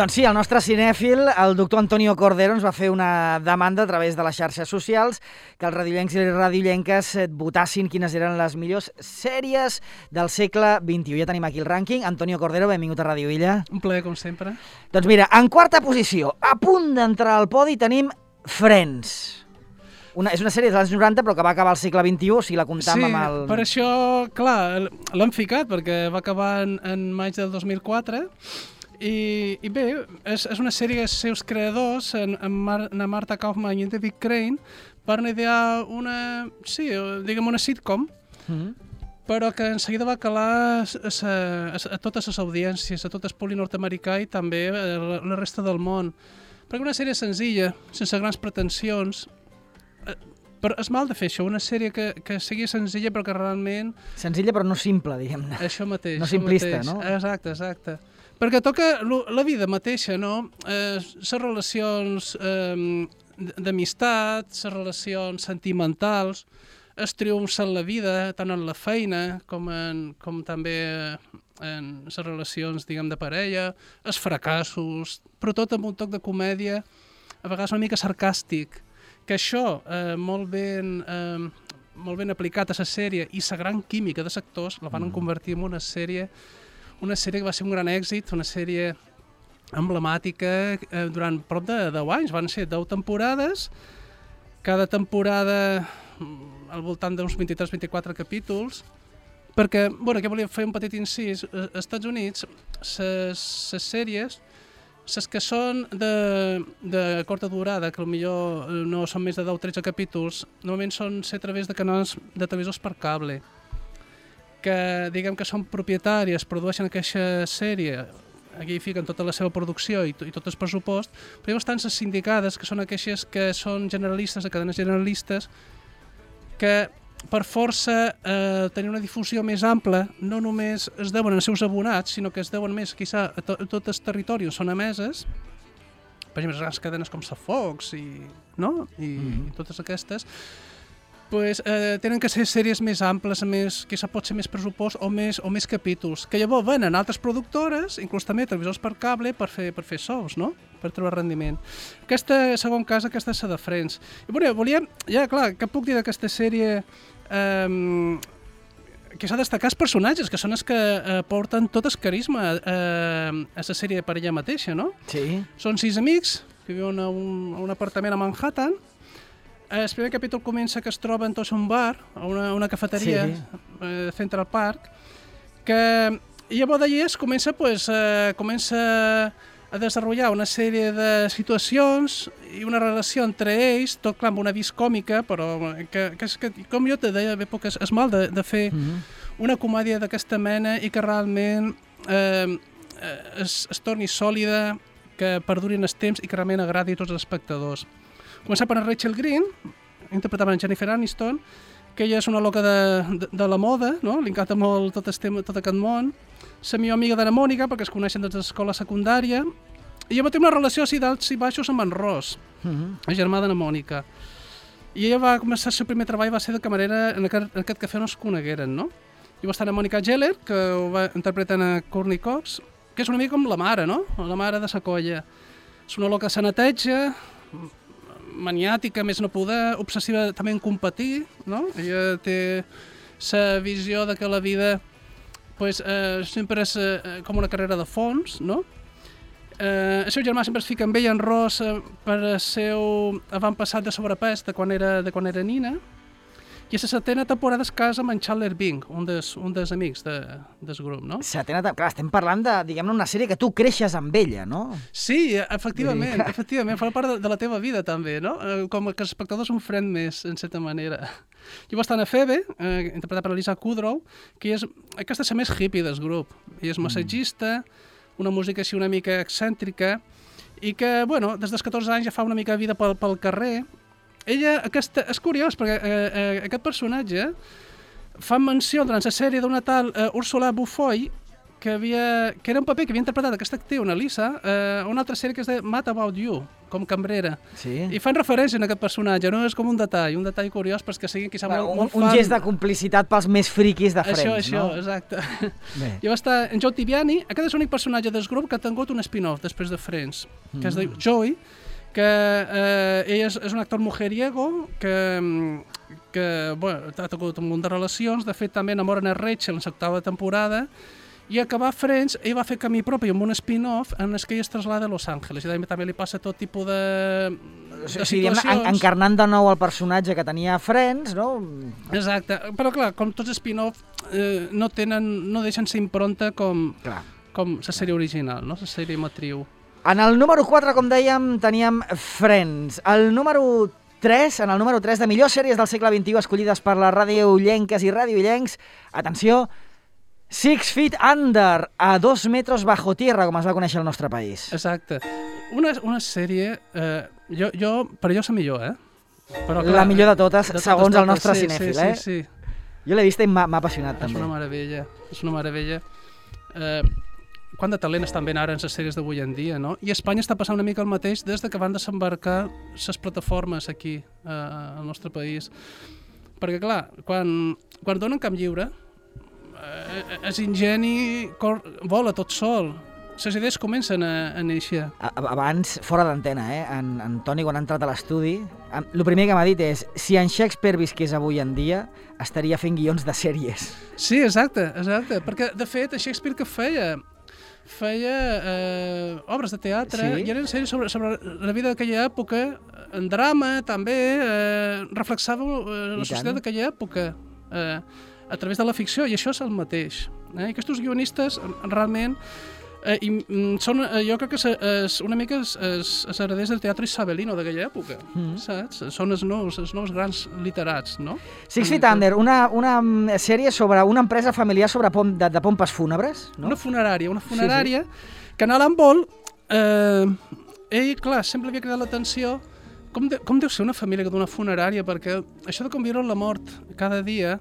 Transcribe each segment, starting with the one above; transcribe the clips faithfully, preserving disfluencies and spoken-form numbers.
Doncs sí, el nostre cinèfil, el doctor Antonio Cordero, ens va fer una demanda a través de les xarxes socials que els radiollencs i les radiollenques votassin quines eren les millors sèries del segle vint-i-u. Ja tenim aquí el rànquing. Antonio Cordero, benvingut a Radio Illa. Un plaer, com sempre. Doncs mira, en quarta posició, a punt d'entrar al podi, tenim Friends. Una, és una sèrie dels anys noranta, però que va acabar al segle vint-i-u, o sigui, la comptam sí, amb el... per això, clar, l'hem ficat, perquè va acabar en, en maig del dos mil quatre, i, i bé, és, és una sèrie que els seus creadors, en, en, Mar, en Marta Kaufman i en David Crane, van idear una, sí, diguem una sitcom, mm-hmm. però que en seguida va calar a, a, a totes les audiències, a tot el públic nord-americà i també a la, la resta del món. Perquè una sèrie senzilla, sense grans pretensions, però és mal de fer això, una sèrie que, que sigui senzilla però que realment... Senzilla però no simple, diguem-ne. Això mateix. No simplista, mateix. No? Exacte, exacte. Perquè toca la vida mateixa, no? Eh, les relacions eh, d'amistat, les relacions sentimentals, els triomfs en la vida, tant en la feina com, en, com també en les relacions, diguem, de parella, els fracassos, però tot amb un toc de comèdia, a vegades una mica sarcàstic, que això, eh, molt ben... Eh, molt ben aplicat a la sèrie i la gran química de sectors la van mm. convertir en una sèrie una sèrie que va ser un gran èxit, una sèrie emblemàtica eh, durant prop de deu anys, van ser deu temporades, cada temporada al voltant d'uns vint-i-tres vint-i-quatre capítols, perquè, bueno, aquí volia fer un petit incís, als Estats Units, les sèries, les que són de, de curta durada, que potser no són més de deu o tretze capítols, normalment són ser a través de canals de televisors per cable, que diguem que són propietàries, produeixen aquesta sèrie, aquí fiquen tota la seva producció i, i tot el pressupost, però hi ha bastants sindicades, que són aquelles que són generalistes, de cadenes generalistes, que per força eh, tenir una difusió més ampla, no només es deuen als seus abonats, sinó que es deuen més quizà, a, to a tot el territori on són emeses, per exemple, les cadenes com la Fox i, no? I, mm-hmm. i totes aquestes, pues, eh, tenen que ser sèries més amples, més, quizà pot ser més pressupost o més, o més capítols, que llavors venen altres productores, inclús també televisors per cable, per fer, per fer sous, no? Per treure rendiment. Aquesta, segon cas, aquesta és la de Friends. I bueno, volia, ja clar, què puc dir d'aquesta sèrie? Um, que s'ha de destacar els personatges, que són els que uh, porten tot el carisma uh, a la sèrie per ella mateixa, no? Sí. Són sis amics que viuen a un, a un apartament a Manhattan. El primer capítol comença que es troben tots a un bar, a una, una cafeteria, sí. uh, Central Park, que i llavors d'allí es comença, pues, uh, comença a desenvolupar una sèrie de situacions i una relació entre ells, tot clar amb una vis còmica, però que, que, que com jo te deia, que és, és mal de, de fer mm-hmm. una comèdia d'aquesta mena i que realment eh, es, es torni sòlida, que perduri en el temps i que realment agradi a tots els espectadors. Començar per Rachel Green, interpretada per Jennifer Aniston, que ella és una loca de, de, de la moda, no? Li encanta molt tot, este, tot aquest món. La millor amiga de la Mònica, perquè es coneixen des de l'escola secundària, i ella va tenir una relació així d'alts i baixos amb en Ross, uh-huh. el germà de la Mònica. I ella va començar el seu primer treball, va ser de camarera en aquest, en aquest cafè on es conegueren, no? I va estar a Mònica Geller, que ho va interpretar a Courtney Cox, que és una mica com la mare, no? La mare de la colla. És una loca de neteja, maniàtica, més no poder, obsessiva també en competir, no? Ella té la visió de que la vida pues, eh, sempre és eh, com una carrera de fons, no? Eh, el seu germà sempre es fica amb ella en Ross eh, per el seu avantpassat de sobrepès de quan era, de quan era nina, i a la setena temporada es casa amb en Chandler Bing, un dels, un dels amics de, del grup, no? Setena, clar, estem parlant de, diguem-ne, una sèrie que tu creixes amb ella, no? Sí, efectivament, efectivament, fa part de, de la teva vida també, no? Com que els espectadors un friend més, en certa manera. Llavors està a Phoebe, eh, interpretada per Lisa Kudrow, que és, aquesta és la més hippie del grup. Ella és massatgista, una música així una mica excèntrica, i que, bueno, des dels catorze anys ja fa una mica vida pel, pel carrer. Ella, aquesta, és curiós, perquè eh, eh, aquest personatge fa menció durant la sèrie d'una tal eh, Ursula Bufoy, que, havia, que era un paper que havia interpretat aquesta actriu, una Lisa, eh, una altra sèrie que es deia Mad About You, com cambrera. Sí. I fan referència a aquest personatge, no és com un detall, un detall curiós perquè sigui qui sap molt, un, molt un fan. gest de complicitat pels més friquis de Friends, això, això, no? exacte. Bé. I va estar en Joe Tribbiani, aquest és l'únic personatge del grup que ha tingut un spin-off després de Friends, que es diu Joey, que eh, ell és, és un actor mujeriego que, que bueno, ha tingut un munt de relacions, de fet també enamoren a Rachel en l'octava temporada, i acabar Friends, ell va fer camí propi amb un spin-off en què ell es trasllada a Los Angeles, i també li passa tot tipus de, de o sigui, situacions. En, encarnant de nou el personatge que tenia Friends, no? Exacte, però clar, com tots els spin-off eh, no tenen, no deixen ser impronta com, Clar. com la sèrie original, no? La sèrie matriu. En el número quatre, com dèiem, teníem Friends. El número tres, en el número tres de millors sèries del segle vint-i-u escollides per les radioullenques i radioullencs, atenció, Six Feet Under, a dos metros bajo tierra, com es va conèixer al nostre país. Exacte. Una, una sèrie, eh, jo, jo, per jo és la millor, eh? Però, clar, la millor de totes, de totes, segons totes, el nostre sí, cinèfil, sí, eh? sí, sí. Jo l'he vista i m'ha apassionat, És també. una meravella, és una meravella. Eh, quant de talent estan ben ara en les sèries d'avui en dia, no? I a Espanya està passant una mica el mateix des de que van desembarcar les plataformes aquí, eh, al nostre país. Perquè, clar, quan, quan donen camp lliure, eh, és ingeni, cor, vola tot sol. Les idees comencen a, a néixer. A- Abans, fora d'antena, eh? En, en Toni, quan ha entrat a l'estudi, em- el primer que m'ha dit és si en Shakespeare visqués avui en dia, estaria fent guions de sèries. Sí, exacte, exacte. Perquè, de fet, a Shakespeare que feia? Feia eh, obres de teatre, Sí? i eren sèries sobre, sobre la vida d'aquella època, en drama també, eh, reflexava eh, la I societat tant. d'aquella època eh, a través de la ficció, i això és el mateix. Eh? I aquests guionistes, realment, Eh, i, mm, són, eh, jo crec que és, és una mica els, els, els hereders del teatre isabelino d'aquella època, Mm. saps? Són els nous, els nous grans literats, no? Six Feet Under, una, una mm, sèrie sobre una empresa familiar sobre pom, de, de pompes fúnebres, no? Una funerària, una funerària sí, sí. que en Alan Ball, eh, ell, clar, sempre havia cridat l'atenció com, de, com deu ser una família que d'una funerària, perquè això de conviure amb la mort cada dia,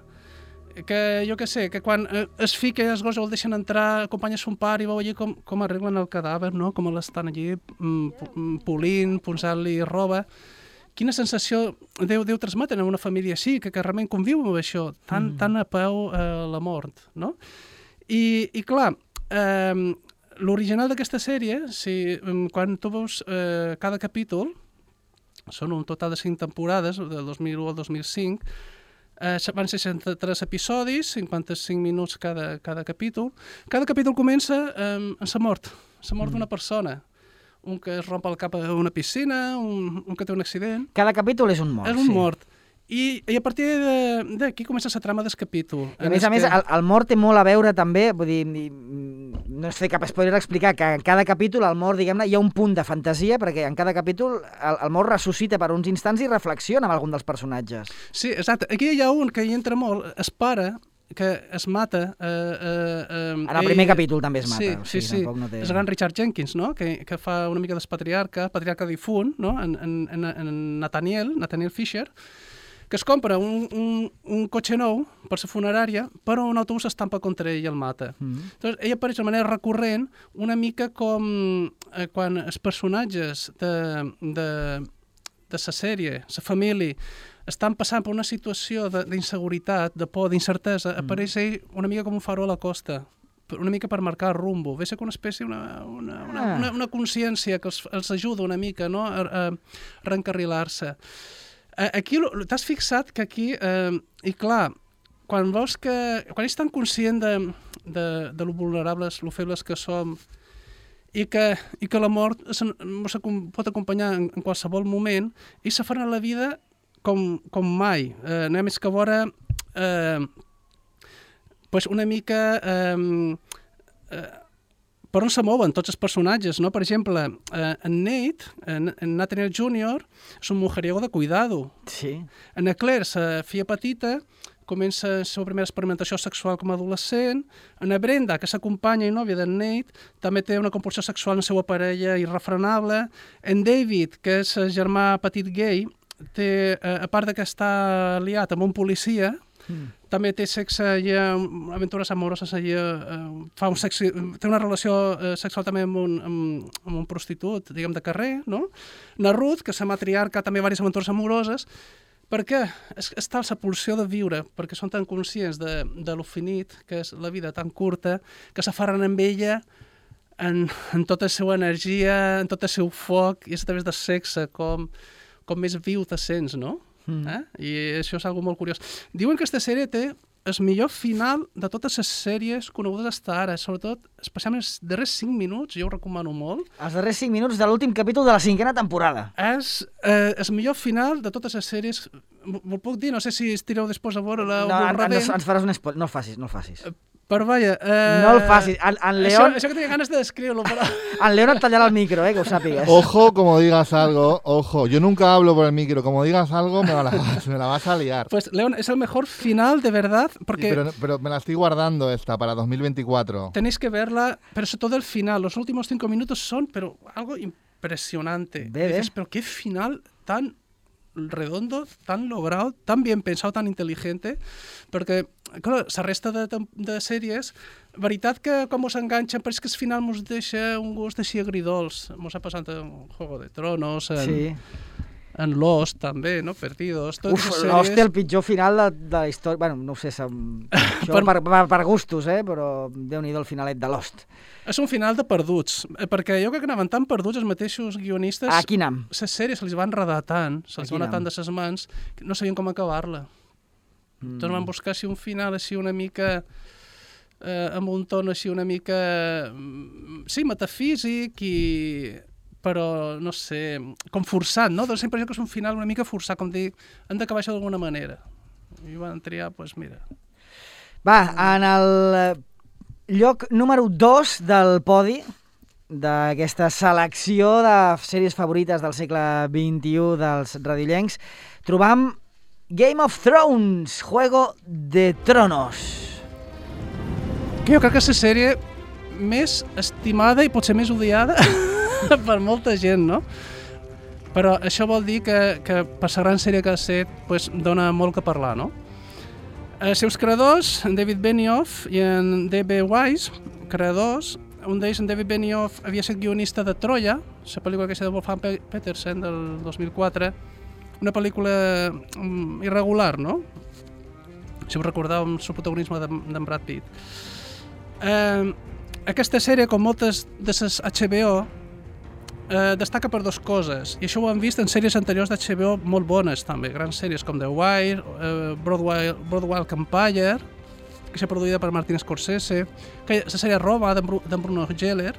que jo què sé, que quan eh, es fica i els gos el deixen entrar, acompanya son pare i veu allí com, com arreglen el cadàver, no? Com l'estan allí mm, polint, posant-li roba. Quina sensació deu, deu transmetre a una família així, que, que realment conviu amb això, tan, mm. tan a peu eh, la mort, no? I, i clar, eh, l'original d'aquesta sèrie, si, quan tu veus eh, cada capítol, són un total de cinc temporades, del dos mil u al dos mil cinc, Uh, van ser seixanta-tres episodis, cinquanta-cinc minuts cada, cada capítol. Cada capítol comença um, amb la mort, la mort mm. d'una persona. Un que es romp el cap a una piscina, un, un que té un accident. Cada capítol és un mort, És un sí. mort. I, i a partir d'aquí comença la trama del capítol. I a més a més, el, el mort té molt a veure també, vull dir, no és fer cap spoiler explicar que en cada capítol el mort, diguem-ne, hi ha un punt de fantasia, perquè en cada capítol el, el mort ressuscita per uns instants i reflexiona amb algun dels personatges. Sí, exacte. Aquí hi ha un que hi entra molt, es pare, que es mata... Eh, eh, eh, en el primer ell... capítol també es mata. Sí, o sigui, sí, sí. No té... És el gran Richard Jenkins, no? Que, que fa una mica d'espatriarca, patriarca difunt, no? En, en, en, en Nathaniel, Nathaniel Fisher, que es compra un, un, un cotxe nou per la funerària, però un autobús s'estampa contra ell i el mata. Mm. Entonces, ell apareix de manera recurrent, una mica com eh, quan els personatges de, de, de la sèrie, la família, estan passant per una situació d'inseguretat, de, de por, d'incertesa, mm. apareix ell una mica com un faro a la costa, una mica per marcar el rumbo. Ve a ser una espècie, una, una, una, ah. una, una consciència que els, els ajuda una mica, no? a, a reencarrilar-se. Aquí, t'has fixat que aquí, eh, i clar, quan veus que, quan ets tan conscient de, de, de lo vulnerables, lo febles que som, i que, i que la mort se, se pot acompanyar en, en qualsevol moment, i se farà la vida com, com mai. Eh, anem més que a veure eh, pues una mica... Eh, eh, per on se mouen tots els personatges, no? Per exemple, eh, en Nate, en, en Nathaniel júnior, és un mujeriego de cuidado. Sí. En Claire, la filla petita, comença la seva primera experimentació sexual com a adolescent. En Brenda, que s'acompanya i nòvia d'en Nate, també té una compulsió sexual en la seva parella irrefrenable. En David, que és el germà petit gay, té, eh, a part de que està liat amb un policia, Mm. També té sexe i aventures amoroses allà, eh, fa un sexe, té una relació eh, sexual també amb un, amb, amb un prostitut, diguem, de carrer, no? Narut, que és la matriarca, també diverses aventures amoroses. Per què? Es, està la pulsió de viure, perquè són tan conscients de, de lo finit, que és la vida tan curta, que s'aferren amb ella en, en tota la seva energia, en tot el seu foc, i és a través del sexe, com, com més viu te sents, no? Mm. Eh? I això és algo molt curiós. Diuen que aquesta sèrie té el millor final de totes les sèries conegudes fins ara, sobretot, especialment els darrers cinc minuts, jo ho recomano molt. Els darrers cinc minuts de l'últim capítol de la cinquena temporada. És eh, el millor final de totes les sèries. Vos puc dir? No sé si estireu després a veure-la no, o en, en, ens faràs un spoiler. No el facis, no el facis. Uh, Però vaja... Eh, no el facis. En, en León... Això, això que tenia ganes de descriure-lo, però... En León et tallarà el micro, eh, que ho sàpigues. Ojo, como digas algo, ojo. Yo nunca hablo por el micro. Como digas algo, me la, me la vas a liar. Pues, León, es el mejor final, de verdad, porque... Sí, pero, pero me la estoy guardando esta para dos mil veinticuatro. Tenéis que verla, pero sobre todo el final. Los últimos cinco minutos son, pero algo impresionante. Bé, bé. Dices, pero qué final tan redondo, tan logrado, tan bien pensado, tan inteligente, perquè, clar, la resta de, de sèries, veritat que quan mos enganxen, però és que al final mos deixa un gust així agridols. Mos ha passat en Juego de Tronos, en, sí. en Lost també, no? Perdidos. Uf, sèries... hòstia, el pitjor final de, de la història... Bueno, no ho sé, això per, per, per gustos, eh? Però Déu-n'hi-do el finalet de Lost. És un final de perduts, perquè jo crec que anaven tan perduts els mateixos guionistes... A quin am? Les sèries se les van redar tant, se les van anar tant de ses mans, que no sabien com acabar-la. Mm. Doncs van buscar així un final així una mica... Eh, amb un ton així una mica... Sí, metafísic i... però, no sé, com forçat, no? Doncs sempre que és un final una mica forçat, com dir, hem d'acabar això d'alguna manera. I van triar, doncs pues, mira... Va, en el lloc número dos del podi d'aquesta selecció de sèries favorites del segle vint-i-u dels radioillencs, trobam Game of Thrones, Juego de Tronos. Que jo crec que és la sèrie més estimada i potser més odiada per molta gent, no? Però això vol dir que, que per la gran sèrie que ha estat, pues, dona molt que parlar, no? Els seus creadors, en David Benioff i en D B Weiss, creadors, un d'ells, en David Benioff, havia estat guionista de Troia, la pel·lícula que és de Wolfgang Petersen del dos mil quatre, una pel·lícula um, irregular, no? Si us recordeu, amb el protagonisme d'en Brad Pitt. Eh, aquesta sèrie, com moltes de les H B O, eh, destaca per dues coses, i això ho hem vist en sèries anteriors d'H B O molt bones també, grans sèries com The Wire, eh, Broadway, Broadway Empire, que s'ha produïda per Martin Scorsese, que la sèrie Roma d'en Bru Bruno Geller,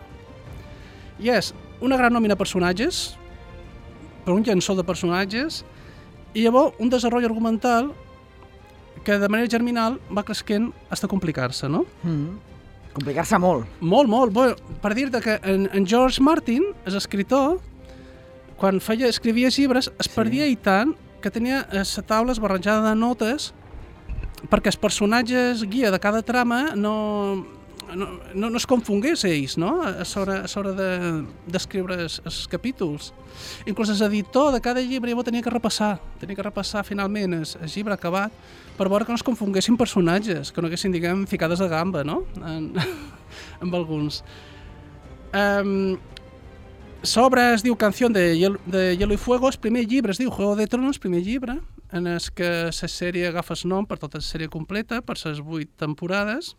i és una gran nòmina de personatges, per un llençol de personatges, i llavors un desenvolupament argumental que de manera germinal va creixent fins a complicar-se, no? Mm. Complicar-se molt. Molt, molt. Bé, per dir-te que en, en George Martin, l'escriptor, quan feia, escrivia llibres, es sí. perdia i tant que tenia la taula esbarrejada de notes perquè els personatges guia de cada trama no, no, no, no es confongués ells, no? A l'hora de, d'escriure els, els capítols. Inclús l'editor de cada llibre ja tenia que repassar, tenia que repassar finalment el, el llibre acabat per veure que no es confonguessin personatges, que no haguessin, diguem, ficades de gamba, no? En, amb alguns. Um, L'obra es diu Canción de Hielo, de Hielo y Fuego, el primer llibre es diu Juego de Tronos, el primer llibre, en el que la sèrie agafa el nom per tota la sèrie completa, per les vuit temporades.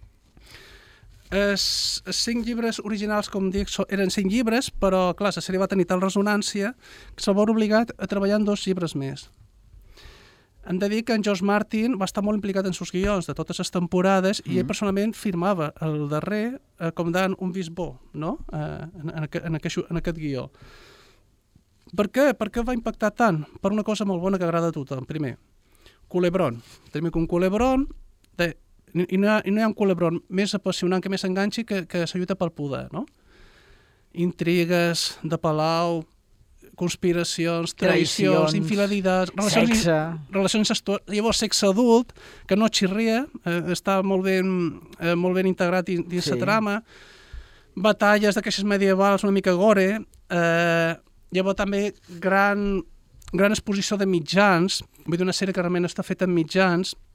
Els, els cinc llibres originals, com dic, eren cinc llibres, però, clar, la sèrie va tenir tal resonància que se'l va obligat a treballar en dos llibres més. Hem de dir que en George Martin va estar molt implicat en els guions de totes les temporades mm. i ell personalment firmava el darrer eh, com dant un vist bo, no? eh, en, en, aquest, en, aquest, en aquest guió. Per què? Per què va impactar tant? Per una cosa molt bona que agrada a tothom. Primer, culebron. Tenim un culebron, de, i, no ha, i no hi ha un culebron més apassionant, que més enganxi, que, que la lluita pel poder, no? Intrigues de palau, conspiracions, traïcions, infidelitats, relacions, relacions sexuals, llavors sexe adult, que no xirria, eh, està molt ben, eh, molt ben integrat dins la sí. trama, batalles d'aquestes medievals una mica gore, eh, llavors també gran, gran exposició de mitjans, vull dir una sèrie que realment està feta en mitjans,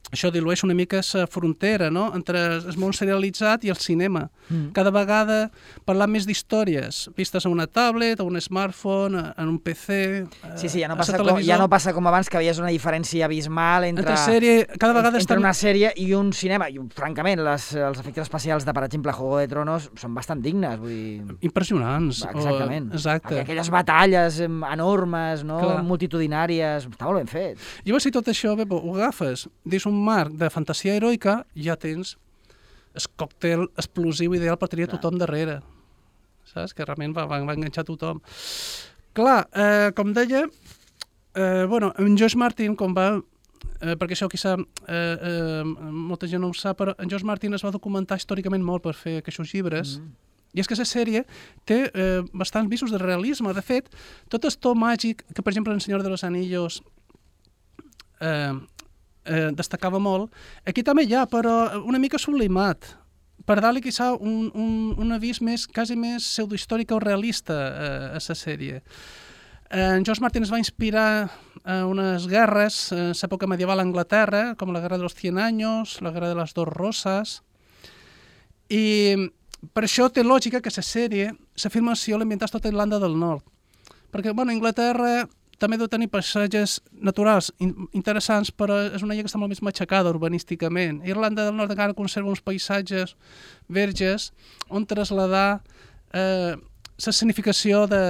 això dilueix una mica la frontera, no?, entre el món serialitzat i el cinema. Mm. Cada vegada parlant més d'històries, vistes a una tablet, a un smartphone, en un P C, sí, sí, ja no, passa com, ja no passa com abans, que veies una diferència abismal entre, entre, sèrie, cada vegada entre estan... una sèrie i un cinema. I, francament, les, els efectes especials de, per exemple, Juego de Tronos són bastant dignes. Vull dir... Impressionants. Exactament. O... Exacte. Aquelles batalles enormes, no? Multitudinàries, està molt ben fet. Llavors, si tot això bé, ho agafes dins un marc de fantasia heroica, ja tens el còctel explosiu ideal per tenir tothom darrere. Saps? Que realment va, va, va enganxar tothom. Clar, eh, com deia, eh, bueno, en George Martin, com va... Eh, perquè això quizà eh, eh, molta gent no ho sap, però en George Martin es va documentar històricament molt per fer aquests llibres, mm. i és que la sèrie té eh, bastants visos de realisme. De fet, tot el to màgic que, per exemple, en Senyor de los Anillos eh, eh, destacava molt, aquí també hi ha, però una mica sublimat, per dar-li quizà un, un, un avís més, quasi més pseudohistòrica o realista eh, a la sèrie. En George Martin es va inspirar en unes guerres en l'època medieval a Anglaterra, com la Guerra de los Cien Años, la Guerra de las Dos Rosas, i per això té lògica que la sèrie, la filmació l'ambientàs tota Irlanda del Nord. Perquè, bueno, Anglaterra també deu tenir paisatges naturals in interessants, però és una illa que està molt més matxacada urbanísticament. Irlanda del Nord encara conserva uns paisatges verges on traslladar eh, la significació de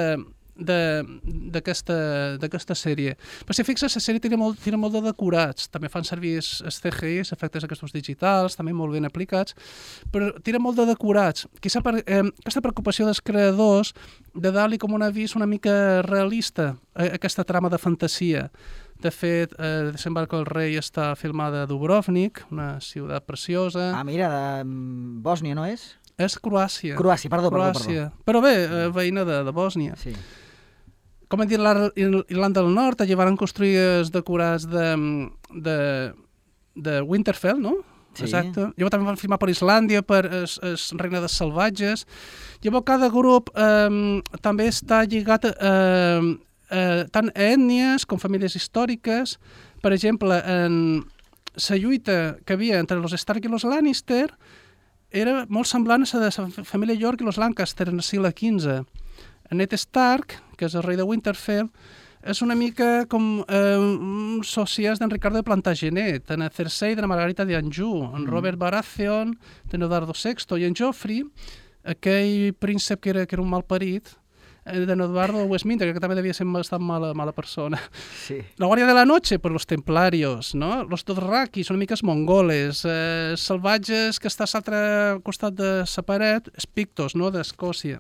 d'aquesta sèrie. Però si fixes, la sèrie tira molt, tira molt de decorats, també fan servir els C G I, els efectes aquests digitals, també molt ben aplicats, però tira molt de decorats. Quizà per, eh, aquesta preocupació dels creadors de dar-li com un avís una mica realista a aquesta trama de fantasia. De fet, eh, Desembarco del Rei està filmada a Dubrovnik, una ciutat preciosa. Ah, mira, de Bòsnia, no és? És Croàcia. Croàcia, perdó, Croàcia. perdó, perdó. Però bé, eh, veïna de, de Bòsnia. Sí. Com hem dit, l'Irlanda del Nord, allà van construir els decorats de, de, de Winterfell, no? Sí. Exacte. Llavors també van filmar per Islàndia, per el, el Regne dels Salvatges. Llavors cada grup eh, també està lligat eh, eh, tant a ètnies com famílies històriques. Per exemple, en la lluita que havia entre els Stark i els Lannister era molt semblant a la de la família York i els Lancaster en el segle quinze. Ned Stark, que és el rei de Winterfell, és una mica com eh, un sociàs d'en Ricardo de Plantagenet, en Cersei de la Margarita d'Anjou, en Robert Baratheon de Edoardo sexto, i en Joffrey, aquell príncep que era, que era un malparit, de Edoardo Westminster, que també devia ser bastant mala, mala persona. Sí. La Guàrdia de la Noche, per los templarios, no? Los Dothraki, són una mica mongoles, eh, salvatges que està a l'altre costat de la paret, els Pictos, no?, d'Escòcia.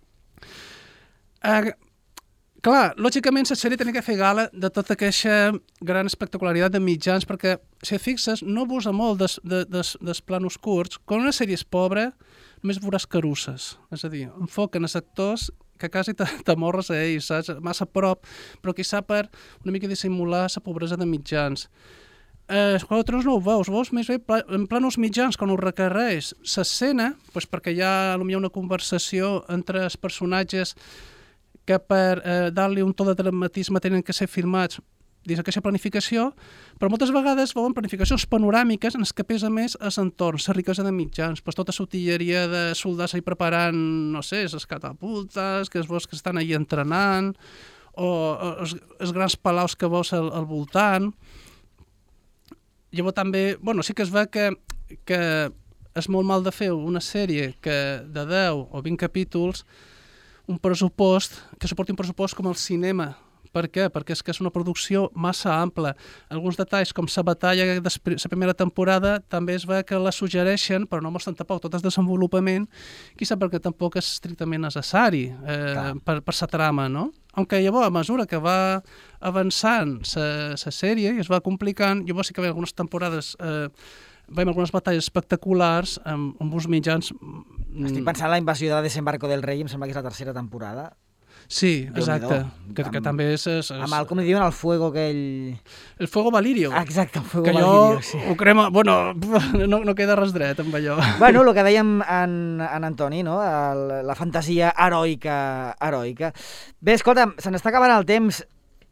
Uh, clar, lògicament la sèrie tenia que fer gala de tota aquesta gran espectacularitat de mitjans, perquè, si et fixes, no abusa molt des, de, des, des planos curts. Quan una sèrie és pobra, només veuràs carusses. És a dir, enfoquen els actors que quasi t'amorres a ells, saps? Massa a prop, però quizà per una mica dissimular la pobresa de mitjans. Eh, Juego de Tronos no ho veus, veus més bé en planos mitjans, quan ho requereix. L'escena, doncs perquè hi ha potser una conversació entre els personatges que per eh, dar-li un to de dramatisme tenen que ser filmats dins aquesta planificació, però moltes vegades veuen planificacions panoràmiques en les que pesa més els entorns, la riquesa de mitjans, doncs tota l'utilleria de soldats ahí preparant, no sé, les catapultes, que es veus que estan ahí entrenant, o els, els grans palaus que veus al, al voltant. Llavors també, bueno, sí que es ve que, que és molt mal de fer una sèrie que de deu o vint capítols un pressupost, que suporti un pressupost com el cinema. Per què? Perquè és que és una producció massa ampla. Alguns detalls, com la batalla de la primera temporada, també es ve que la suggereixen, però no mostren tampoc tot el desenvolupament, quizà perquè tampoc és estrictament necessari eh, per, per la trama, no? Aunque llavors, a mesura que va avançant la sèrie i es va complicant, llavors sí que hi ha algunes temporades... Eh, veiem algunes batalles espectaculars amb, amb uns mitjans... Estic pensant en la invasió de Desembarco del Rei, em sembla que és la tercera temporada. Sí, exacte, que, que amb, també és, és, és... Amb el, com li diuen, el fuego aquell... El fuego Valirio. Ah, exacte, el fuego que Valirio, jo sí. Ho crema... Bueno, no, no queda res dret amb allò. Bueno, el que dèiem en, en Antoni, no? El, la fantasia heroica, heroica. Bé, escolta'm, se n'està acabant el temps.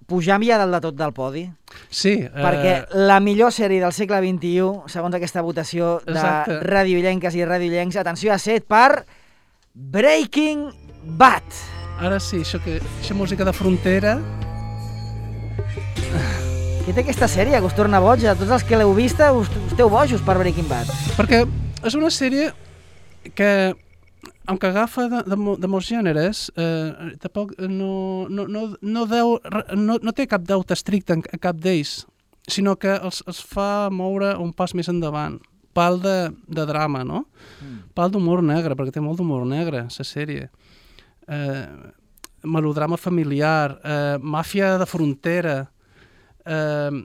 pujant ja dalt de tot del podi. Sí. Perquè Eh... la millor sèrie del segle vint-i-u, segons aquesta votació de Exacte. radioillenques i radioillencs, atenció, ha set per Breaking Bad. Ara sí, això, que, això música de frontera... Què té aquesta sèrie que us torna boig? A tots els que l'heu vista us, us teu bojos per Breaking Bad. Perquè és una sèrie que, aunque agafa de, de, de molts gèneres, eh, tampoc no, no, no, no, deu, no, no té cap deute estricte en, en cap d'ells, sinó que els, els fa moure un pas més endavant. Pal de, de drama, no? Mm. Pal d'humor negre, perquè té molt d'humor negre, la sèrie. Eh, melodrama familiar, eh, màfia de frontera, eh,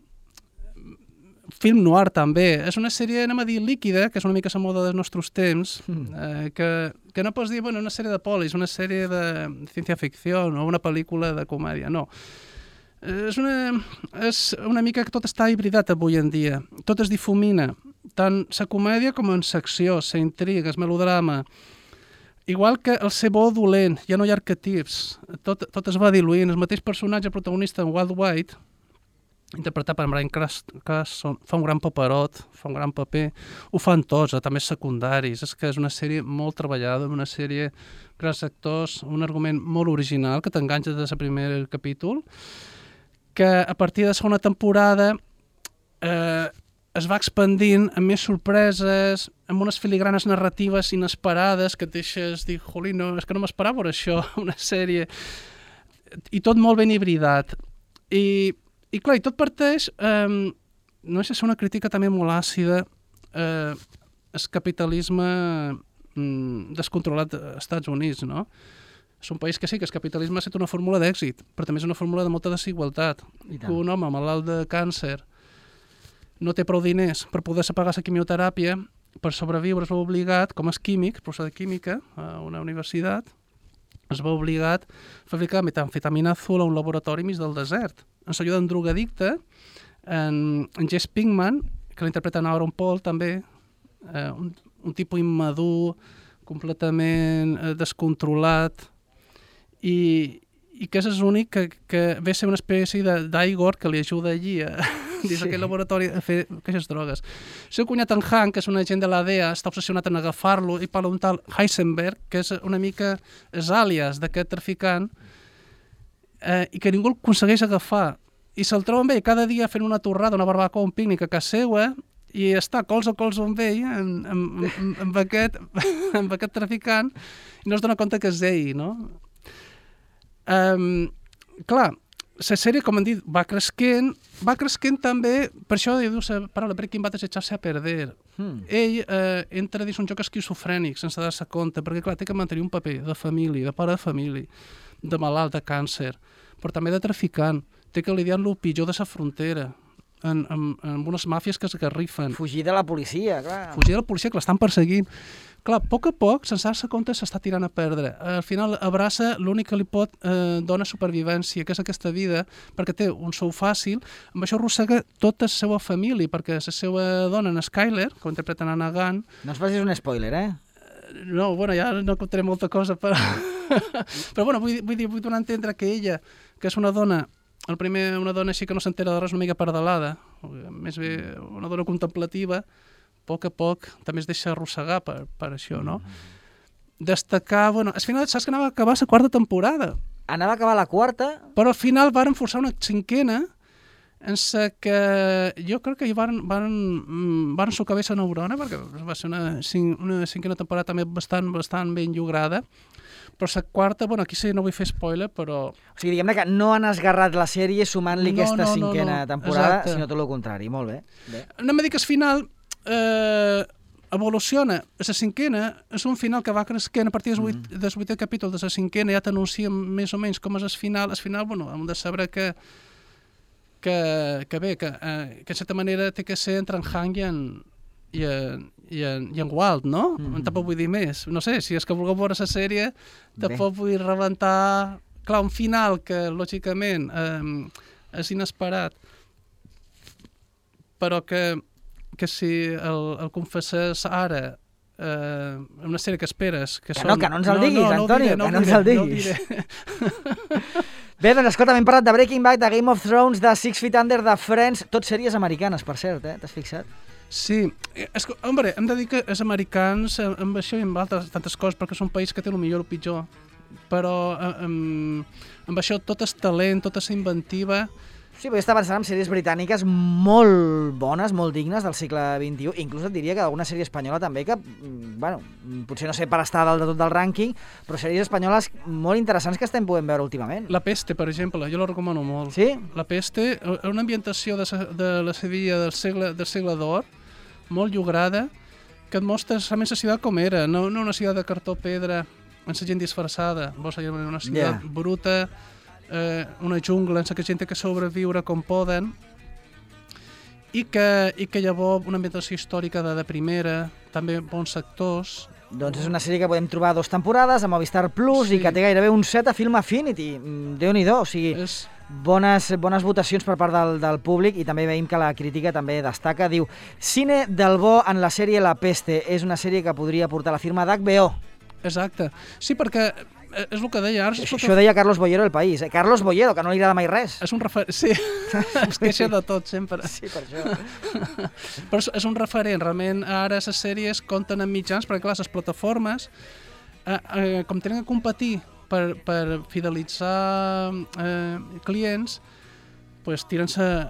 film noir també. És una sèrie, anem a dir, líquida, que és una mica la moda dels nostres temps, eh, que, que no pots dir, bueno, una sèrie de polis, una sèrie de ciència-ficció o una pel·lícula de comèdia, no. És una, és una mica que tot està hibridat avui en dia. Tot es difumina, tant la comèdia com en secció, la intriga, el melodrama. Igual que el ser bo o dolent, ja no hi ha arquetips, tot, tot es va diluint. El mateix personatge protagonista en Walt White, interpretat per Bryan Cranston, fa un gran paperot, fa un gran paper, ho fan tots, també secundaris. És que és una sèrie molt treballada, una sèrie, grans actors, un argument molt original que t'enganxa des del primer capítol, que a partir de la segona temporada eh, es va expandint amb més sorpreses, amb unes filigranes narratives inesperades que et deixes dir, jolí, no, és que no m'esperava veure això, una sèrie, i tot molt ben hibridat. I, i clar, i tot parteix, eh, no deixa ser una crítica també molt àcida, eh, el capitalisme mm, descontrolat als Estats Units, no? És un país que sí, que el capitalisme ha estat una fórmula d'èxit, però també és una fórmula de molta desigualtat. Que un home malalt de càncer no té prou diners per poder-se pagar la quimioteràpia, per sobreviure es va obligat, com és químic, professor de química a una universitat, es va obligat a fabricar metamfetamina azul a un laboratori mig del desert. Ens ajuda un drogadicte, en, en Jess Pinkman, que l'interpreta en Aaron Paul també, eh, un, un tipus immadur, completament eh, descontrolat, i, i que és l'únic que, que ve a ser una espècie d'Igor que li ajuda allí a, dins sí. d'aquell laboratori a fer aquestes drogues. El seu cunyat en Hank, que és un agent de l'A D A, està obsessionat en agafar-lo, i parla un tal Heisenberg, que és una mica els àlies d'aquest traficant, eh, i que ningú el aconsegueix agafar. I se'l troba amb ell cada dia fent una torrada, una barbacoa, un pícnic a casa seva, i està cols a cols amb ell, amb, amb, amb, amb, aquest, amb aquest traficant, i no es dona compte que és ell, no? Um, clar, la sèrie, com hem dit, va cresquent, va cresquent també, per això diu la paraula Breaking Bad és echar-se a perder. Hmm. Ell eh, entra dins un joc esquizofrènic sense dar-se compte, perquè clar, té que mantenir un paper de família, de pare de família, de malalt, de càncer, però també de traficant. Té que lidiar amb el pitjor de la frontera, en, en, en unes màfies que es garrifen. Fugir de la policia, clar. Fugir de la policia, que l'estan perseguint. Clar, a poc a poc, sense dar-se compte, s'està tirant a perdre. Al final abraça l'únic que li pot eh, donar supervivència, que és aquesta vida, perquè té un sou fàcil, amb això arrossega tota la seva família, perquè la seva dona, en Skyler, que ho interpreten a Nagan... No es facis un spoiler, eh? No, bueno, ja no contaré molta cosa, però... però bueno, vull, vull dir, vull donar a entendre que ella, que és una dona, el primer, una dona així que no s'entera de res, una mica pardalada, més bé una dona contemplativa, a poc a poc també es deixa arrossegar per, per això, no? Destacar, bueno, al final saps que anava a acabar la quarta temporada. Anava a acabar la quarta? Però al final varen forçar una cinquena en la que jo crec que hi varen, varen, varen socar bé la neurona, perquè va ser una, una cinquena temporada també bastant, bastant ben llograda, però la quarta, bueno, aquí sí no vull fer spoiler, però... O sigui, diguem-ne que no han esgarrat la sèrie sumant-li no, aquesta no, no, cinquena no, temporada, exacte. sinó tot el contrari. Molt bé. bé. Anem a dir que al final eh, evoluciona. La cinquena és un final que va cresquent a partir del vuit, mm. vuitè capítol de la cinquena, ja t'anuncien més o menys com és el final. El final, bueno, hem de saber que que, que bé, que, eh, que en certa manera té que ser entre en Hank i en, i en, i en, i en Walt, no? Mm-hmm. Tampoc vull dir més. No sé, si és que vulgueu veure la sèrie, tampoc vull rebentar... Clar, un final que, lògicament, eh, és inesperat, però que, que si el, el confesses ara, eh, una sèrie que esperes... Que, que són... no, que no ens el diguis, no, no, Antoni, no diré, no que no ens el diguis. No Bé, doncs escolta, hem parlat de Breaking Bad, de Game of Thrones, de Six Feet Under, de Friends, tot sèries americanes, per cert, eh? T'has fixat? Sí, és que, hombre, hem de dir que els americans, amb això i amb altres tantes coses, perquè és un país que té el millor o el pitjor, però amb, amb això tot és talent, tota és inventiva. Sí, perquè està pensant en sèries britàniques molt bones, molt dignes del segle vint-i-u, inclús et diria que alguna sèrie espanyola també, que, bueno, potser no sé per estar dalt de tot del rànquing, però sèries espanyoles molt interessants que estem podent veure últimament. La Peste, per exemple, jo la recomano molt. Sí? La Peste, una ambientació de, de la Sevilla del segle, del segle d'or, molt llograda, que et mostra realment la ciutat com era, no, no una ciutat de cartó pedra, amb la gent disfressada, vols dir, una ciutat yeah. bruta, eh, una jungla en la que gent té que sobreviure com poden, i que, i que llavors una ambientació històrica de, de primera, també bons actors. Doncs és una sèrie que podem trobar dues temporades a Movistar Plus sí. i que té gairebé un set a Film Affinity. Déu-n'hi-do, o sigui, és... bones, bones votacions per part del, del públic i també veiem que la crítica també destaca. Diu, cine del bo en la sèrie La Peste. És una sèrie que podria portar la firma d'H B O. Exacte. Sí, perquè és el que deia ara. Això, això deia Carlos Bollero del País. Eh? Carlos Bollero, que no li agrada mai res. És un referent, sí. Es queixa de tot, sempre. Sí, per això. Però és un referent. Realment, ara les sèries compten amb mitjans, perquè clar, les plataformes, eh, eh, com tenen que competir per, per fidelitzar eh, clients, pues, tiren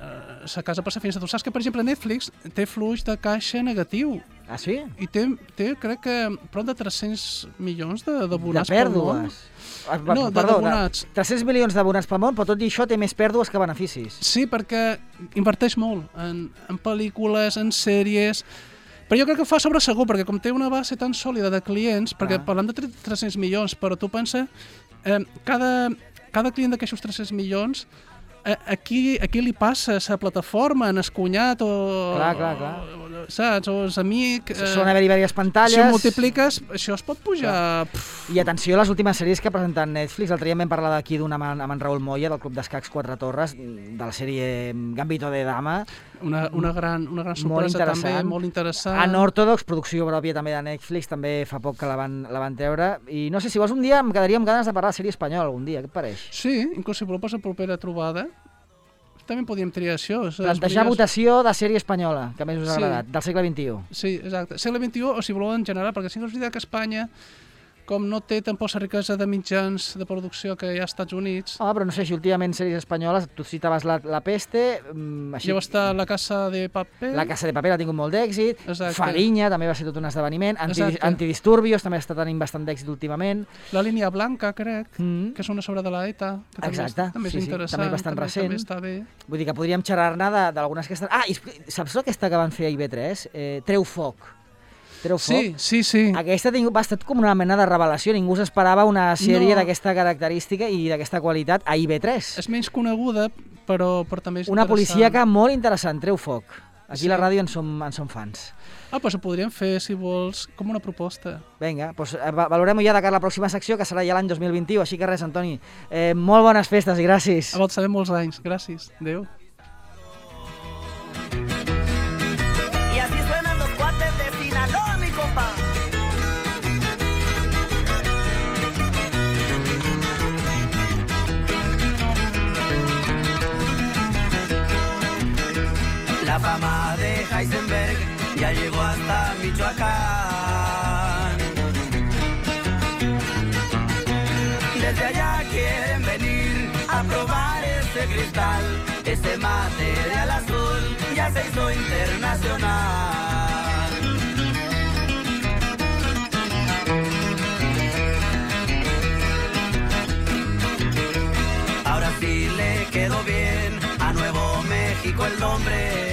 sa casa per sa finestra. Tu saps que, per exemple, Netflix té flux de caixa negatiu. Ah, sí? I té, té crec que, prop de tres-cents milions d'abonats de pel món. Ah, no, perdó, d'abonats. tres-cents milions d'abonats pel món, però tot i això té més pèrdues que beneficis. Sí, perquè inverteix molt en, en pel·lícules, en sèries, però jo crec que fa sobresegur, perquè com té una base tan sòlida de clients, perquè ah. parlem de tres-cents milions, però tu pensa, eh, cada, cada client d'aquests tres-cents milions, eh, aquí, aquí li passa a la plataforma, en el cunyat o... Clar, clar, clar. O, saps? O els amics... Eh, Solen haver-hi diverses pantalles... Si ho multipliques, això es pot pujar... I atenció a les últimes sèries que ha presentat Netflix. L'altre dia vam parlar d'aquí d'una amb, amb en Raül Moya, del Club d'Escacs Quatre Torres, de la sèrie Gambito de Dama. Una, una, gran, una gran sorpresa també, molt interessant. Unorthodox, producció pròpia també de Netflix, també fa poc que la van, la van treure. I no sé, si vols un dia em quedaria amb ganes de parlar de sèrie espanyola algun dia, què et pareix? Sí, inclús si voleu la propera trobada, també podíem triar això. Plantejar millors... votació de sèrie espanyola, que més us ha sí. agradat, del segle vint-i-u. Sí, exacte. Segle vint-i-u, o si voleu en general, perquè si no és veritat que Espanya, com no té tampoc la riquesa de mitjans de producció que hi ha als Estats Units... Ah, però no sé, si últimament sèries espanyoles, tu citaves la, la Peste... Mmm, així... Llavors està La Casa de Paper... La Casa de Paper ha tingut molt d'èxit, Fariña també va ser tot un esdeveniment, Anti, Antidisturbios també està tenint bastant d'èxit últimament... La Línia Blanca, crec, mm. que és una sobre de l'ETA, que exacte, també és, també és sí, interessant, sí, també és bastant també, recent. També està bé. Vull dir que podríem xerrar-ne d'algunes que estan... Ah, i saps aquesta que van fer a I V tres? Eh, Treu foc. Treu foc. Sí, sí, sí. Aquesta va estar com una mena de revelació. Ningú s'esperava una sèrie no. d'aquesta característica i d'aquesta qualitat a I V tres. És menys coneguda, però, però també és una interessant. Una policíaca molt interessant, Treu foc. Aquí sí. a la ràdio en som, en som fans. Ah, doncs ho podríem fer, si vols, com una proposta. Vinga, doncs valorem-ho ja de cara a la pròxima secció, que serà ja l'any dos mil vint-i-u. Així que res, Antoni, eh, molt bones festes i gràcies. A vols saber molts anys. Gràcies. Adéu. La fama de Heisenberg ya llegó hasta Michoacán. Desde allá quieren venir a probar este cristal. Este material azul ya se hizo internacional. Ahora sí le quedó bien a Nuevo México el nombre.